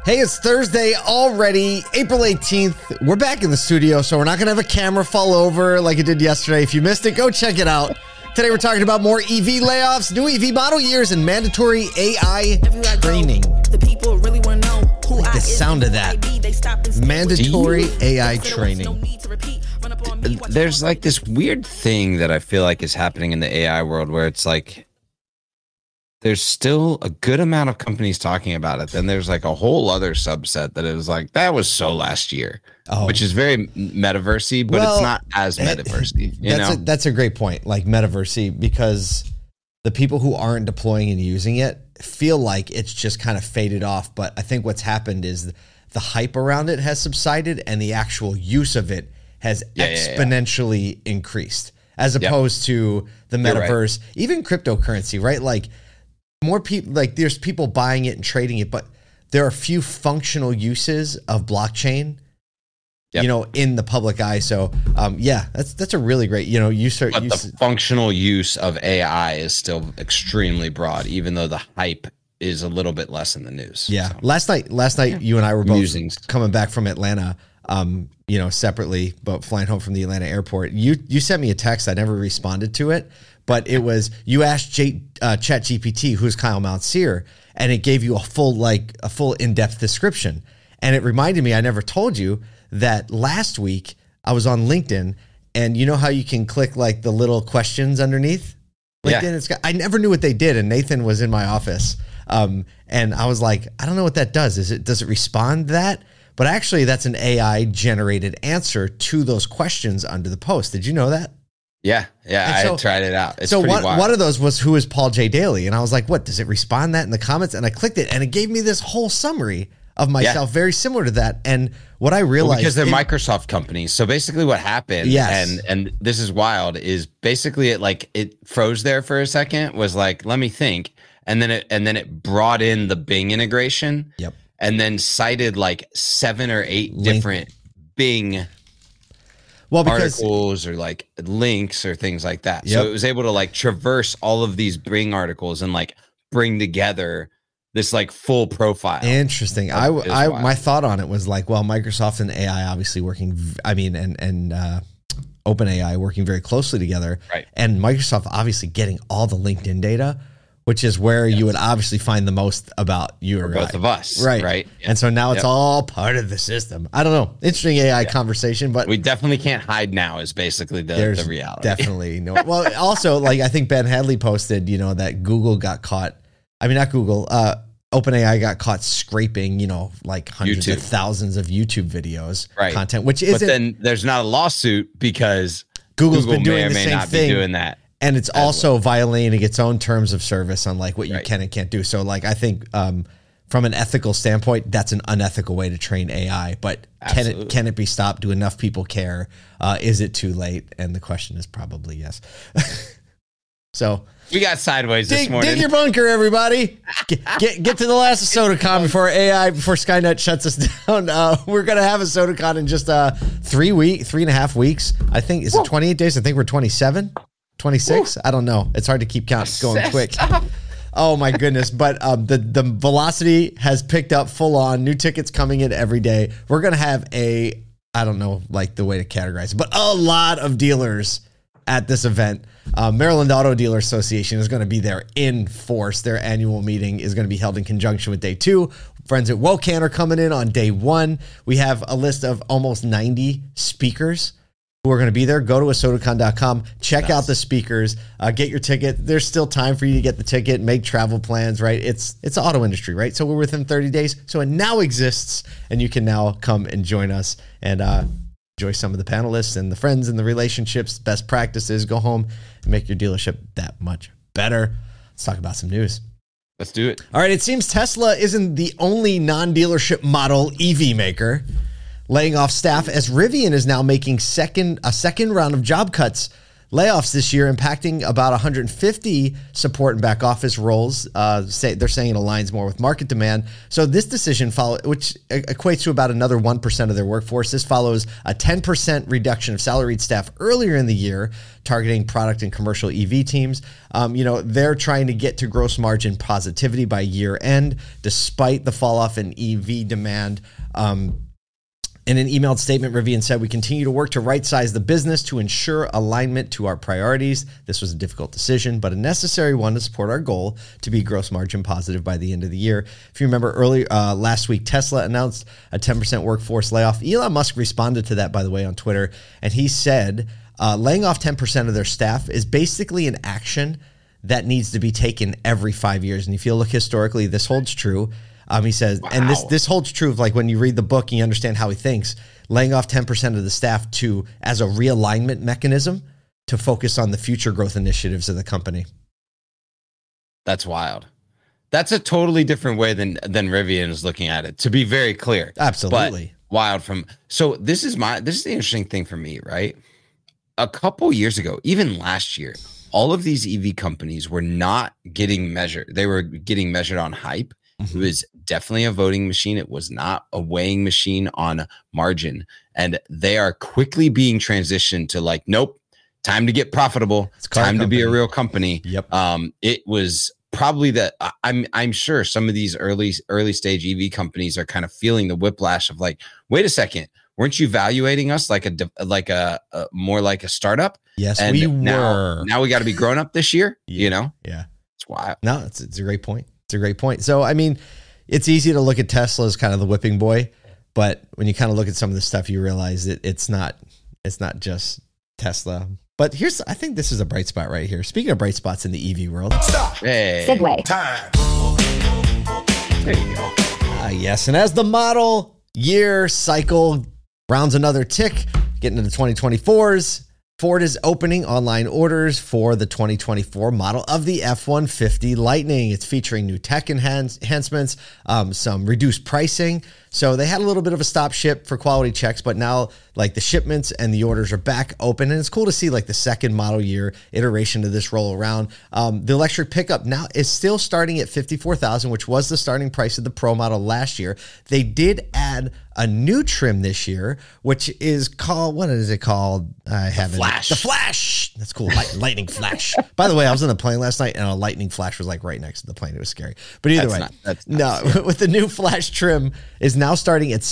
Hey, it's Thursday already, April 18th. We're back in the studio, so we're not going to have a camera fall over like it did yesterday. If you missed it, go check it out. Today, we're talking about more EV layoffs, new EV model years, and mandatory AI training. The people really want to know who I like the is, sound of that. Mandatory AI training. There's like this weird thing that I feel like is happening in the AI world where it's like there's still a good amount of companies talking about it. Then there's like a whole other subset that is like, that was so last year, which is very metaversy, but it's not as metaversy. That's a great point, like metaversy, because the people who aren't deploying and using it feel like it's just kind of faded off. But I think what's happened is the hype around it has subsided and the actual use of it has exponentially increased as opposed to the metaverse, even cryptocurrency, right? Like more people, like there's people buying it and trading it, but there are few functional uses of blockchain, in the public eye. So that's a really great, the functional use of AI is still extremely broad, even though the hype is a little bit less in the news. Yeah. So. Last night, you and I were both coming back from Atlanta, separately, but flying home from the Atlanta airport. You sent me a text. I never responded to it, but it was, you asked ChatGPT, who's Kyle Mountsier, and it gave you a full in-depth description. And it reminded me, I never told you that last week I was on LinkedIn, and you know how you can click like the little questions underneath LinkedIn? I never knew what they did. And Nathan was in my office. And I was like, I don't know what that does. Does it respond to that? But actually, that's an AI-generated answer to those questions under the post. Did you know that? Yeah, I tried it out. It's so pretty wild. One of those was, who is Paul J. Daly? And I was like, what, does it respond that in the comments? And I clicked it, and it gave me this whole summary of myself, very similar to that. And what I realized... because they're Microsoft companies. So basically what happened, and this is wild, is basically it froze there for a second, was like, let me think. And then it brought in the Bing integration. Yep. And then cited like 7 or 8 different Bing articles or like links or things like that. Yep. So it was able to like traverse all of these Bing articles and like bring together this like full profile. Interesting. My thought on it was like, well, Microsoft and AI obviously working, and OpenAI working very closely together. Right. And Microsoft obviously getting all the LinkedIn data, which is where you would obviously find the most about you or both of us. Right. Yeah. And so now it's all part of the system. I don't know. Interesting AI conversation, but we definitely can't hide now is basically the reality. Definitely no. Well, also, like I think Ben Hadley posted, that Google got caught. I mean, not Google, OpenAI got caught scraping, like hundreds of thousands of YouTube videos content, which isn't. But then there's not a lawsuit because Google's Google been doing may or the may same not thing. be doing that. And it's also violating its own terms of service on like what you can and can't do. So like I think from an ethical standpoint, that's an unethical way to train AI. But can it be stopped? Do enough people care? Is it too late? And the question is probably yes. So we got sideways this morning. Dig your bunker, everybody. Get to the last of SodaCon before Skynet shuts us down. We're gonna have a SodaCon in just 3.5 weeks. I think is it 28 days? I think we're 27. 26? I don't know. It's hard to keep count. It's going quick. Oh my goodness. But the velocity has picked up full on. New tickets coming in every day. We're going to have I don't know, like the way to categorize it, but a lot of dealers at this event. Maryland Auto Dealer Association is going to be there in force. Their annual meeting is going to be held in conjunction with day 2. Friends at WOCAN are coming in on day 1. We have a list of almost 90 speakers who are going to be there. Go to asodacon.com, check out the speakers, get your ticket. There's still time for you to get the ticket, make travel plans, right? It's the auto industry, right? So we're within 30 days. So it now exists, and you can now come and join us and enjoy some of the panelists and the friends and the relationships, best practices. Go home and make your dealership that much better. Let's talk about some news. Let's do it. All right. It seems Tesla isn't the only non-dealership model EV maker laying off staff, as Rivian is now making a second round of job cuts layoffs this year, impacting about 150 support and back office roles. They're saying it aligns more with market demand. So this decision which equates to about another 1% of their workforce. This follows a 10% reduction of salaried staff earlier in the year, targeting product and commercial EV teams. They're trying to get to gross margin positivity by year end, despite the fall off in EV demand. In an emailed statement, Rivian said, "We continue to work to right-size the business to ensure alignment to our priorities. This was a difficult decision, but a necessary one to support our goal to be gross margin positive by the end of the year." If you remember last week, Tesla announced a 10% workforce layoff. Elon Musk responded to that, by the way, on Twitter. And he said, laying off 10% of their staff is basically an action that needs to be taken every 5 years. And if you look historically, this holds true. He says, wow. And this holds true of like when you read the book and you understand how he thinks, laying off 10% of the staff as a realignment mechanism to focus on the future growth initiatives of the company. That's wild. That's a totally different way than Rivian is looking at it, to be very clear. Absolutely. But wild this is the interesting thing for me, right? A couple years ago, even last year, all of these EV companies were not getting measured. They were getting measured on hype. It was definitely a voting machine. It was not a weighing machine on margin. And they are quickly being transitioned to like, nope, time to get profitable. It's time to be a real company. Yep. It was probably that I'm sure some of these early stage EV companies are kind of feeling the whiplash of like, wait a second, weren't you evaluating us like a more like a startup? Yes, and we were. Now we got to be grown up this year. Yeah. It's wild. No, it's a great point. It's a great point. So, I mean, it's easy to look at Tesla as kind of the whipping boy, but when you kind of look at some of the stuff, you realize that it's not just Tesla. But I think this is a bright spot right here. Speaking of bright spots in the EV world. Stop. Hey. Segue. Time. There you go. Yes. And as the model year cycle rounds another tick, getting into the 2024s, Ford is opening online orders for the 2024 model of the F-150 Lightning. It's featuring new tech enhancements, some reduced pricing. So they had a little bit of a stop ship for quality checks, but now like the shipments and the orders are back open. And it's cool to see like the second model year iteration of this roll around. The electric pickup now is still starting at $54,000, which was the starting price of the Pro model last year. They did add a new trim this year, which is called, what is it called? I have it. Flash. The Flash. That's cool. Lightning Flash. By the way, I was on the plane last night and a lightning flash was like right next to the plane. It was scary. But either way, with the new Flash trim is now starting at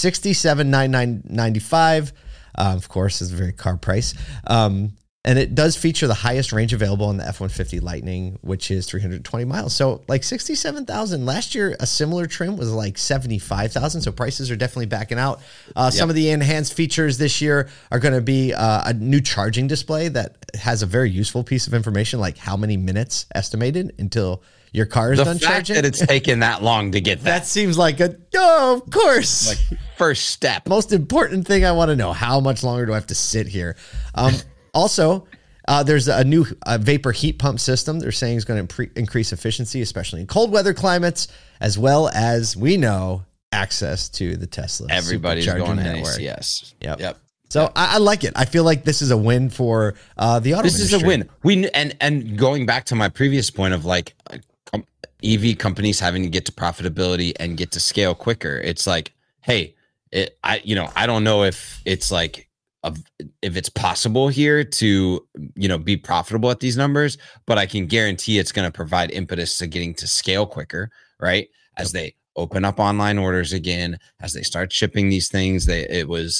$67,995. Of course, it's a very car price. And it does feature the highest range available on the F-150 Lightning, which is 320 miles. So like 67,000. Last year, a similar trim was like 75,000. So prices are definitely backing out. Some of the enhanced features this year are going to be a new charging display that has a very useful piece of information, like how many minutes estimated until your car is done charging. The fact that it's taken that long to get that seems like of course. Like first step. Most important thing I want to know, how much longer do I have to sit here? Also, there's a new vapor heat pump system they're saying is going to increase efficiency, especially in cold weather climates, as well as, we know, access to the Tesla. Everybody's going to NACS. Yep. So I like it. I feel like this is a win for the auto This industry. is a win. And going back to my previous point of like EV companies having to get to profitability and get to scale quicker. It's like, hey, I don't know if it's like, if it's possible here to, be profitable at these numbers, but I can guarantee it's going to provide impetus to getting to scale quicker, right? As they open up online orders again, as they start shipping these things. They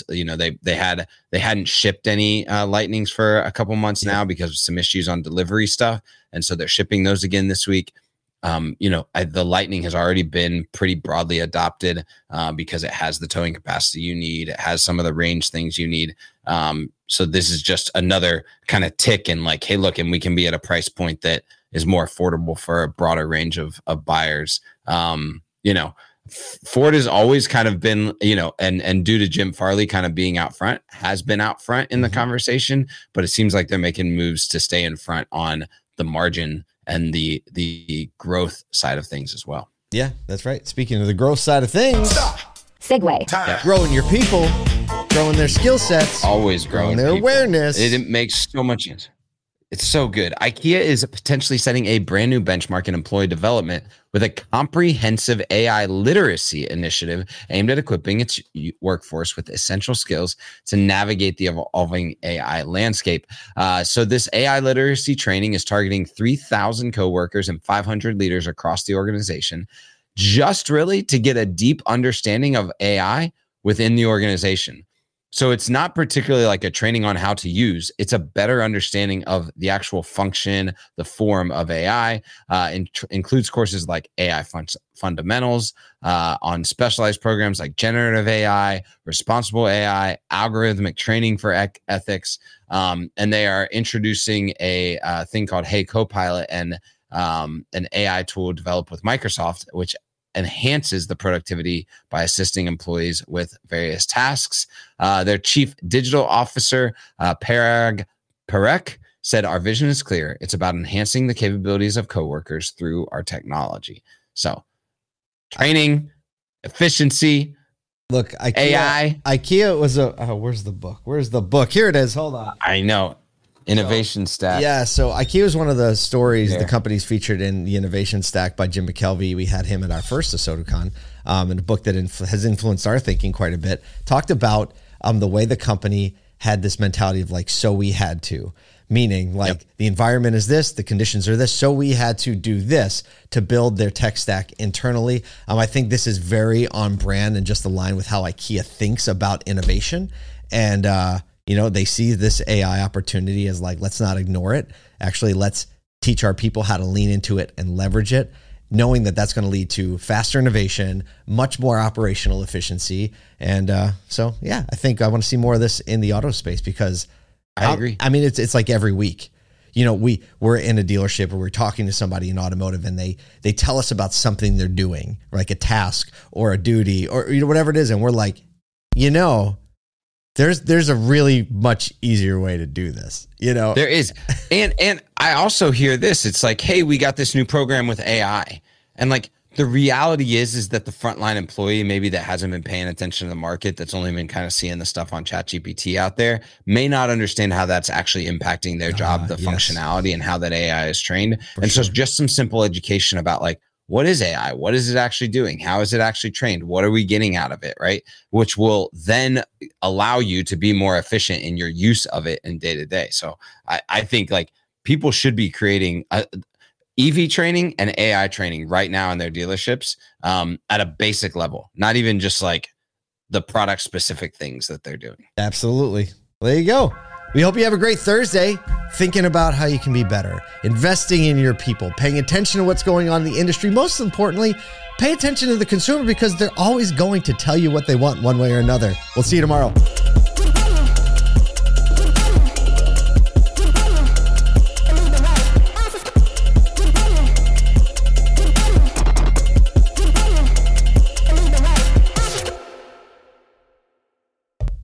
hadn't shipped any Lightnings for a couple months now because of some issues on delivery stuff. And so they're shipping those again this week. The Lightning has already been pretty broadly adopted because it has the towing capacity you need. It has some of the range things you need. So this is just another kind of tick in like, hey, look, and we can be at a price point that is more affordable for a broader range of buyers. Ford has always kind of been, and due to Jim Farley kind of being out front, has been out front in the conversation, but it seems like they're making moves to stay in front on the margin and the growth side of things as well. Yeah, that's right. Speaking of the growth side of things, Segue. Yeah. Growing your people, growing their skill sets, Always growing their people. awareness. It makes so much sense. It's so good. IKEA is potentially setting a brand new benchmark in employee development with a comprehensive AI literacy initiative aimed at equipping its workforce with essential skills to navigate the evolving AI landscape. So this AI literacy training is targeting 3,000 coworkers and 500 leaders across the organization, just really to get a deep understanding of AI within the organization. So it's not particularly like a training on how to use. It's a better understanding of the actual function, the form of AI. Includes courses like AI fundamentals on specialized programs like generative AI, responsible AI, algorithmic training for ethics. And they are introducing a thing called Hey Copilot, and an AI tool developed with Microsoft, which enhances the productivity by assisting employees with various tasks. Their chief digital officer, Parag Parekh, said, "Our vision is clear. It's about enhancing the capabilities of coworkers through our technology." So training, efficiency, Look, IKEA, AI. IKEA was where's the book? Where's the book? Here it is. Hold on. I know. Innovation Stack. Yeah, so IKEA was one of the stories the companies featured in the Innovation Stack by Jim McKelvey. We had him at our first ASOTOCon, in a book that has influenced our thinking quite a bit. Talked about the way the company had this mentality of like, so we had to, meaning like the environment is this, the conditions are this, so we had to do this to build their tech stack internally. I think this is very on brand and just aligned with how IKEA thinks about innovation. And, they see this AI opportunity as like, let's not ignore it. Actually, let's teach our people how to lean into it and leverage it, knowing that that's going to lead to faster innovation, much more operational efficiency. And I think I want to see more of this in the auto space, because I agree. I mean, it's like every week, we're in a dealership or we're talking to somebody in automotive, and they tell us about something they're doing, like a task or a duty or whatever it is. And we're like, there's a really much easier way to do this, There is. And I also hear this. It's like, hey, we got this new program with AI. And like the reality is that the frontline employee, maybe that hasn't been paying attention to the market, that's only been kind of seeing the stuff on ChatGPT out there, may not understand how that's actually impacting their job, the functionality, and how that AI is trained. So just some simple education about like, what is AI? What is it actually doing? How is it actually trained? What are we getting out of it, right? Which will then allow you to be more efficient in your use of it in day to day. So I think like people should be creating EV training and AI training right now in their dealerships at a basic level, not even just like the product specific things that they're doing. Absolutely. Well, there you go. We hope you have a great Thursday, thinking about how you can be better, investing in your people, paying attention to what's going on in the industry. Most importantly, pay attention to the consumer, because they're always going to tell you what they want one way or another. We'll see you tomorrow.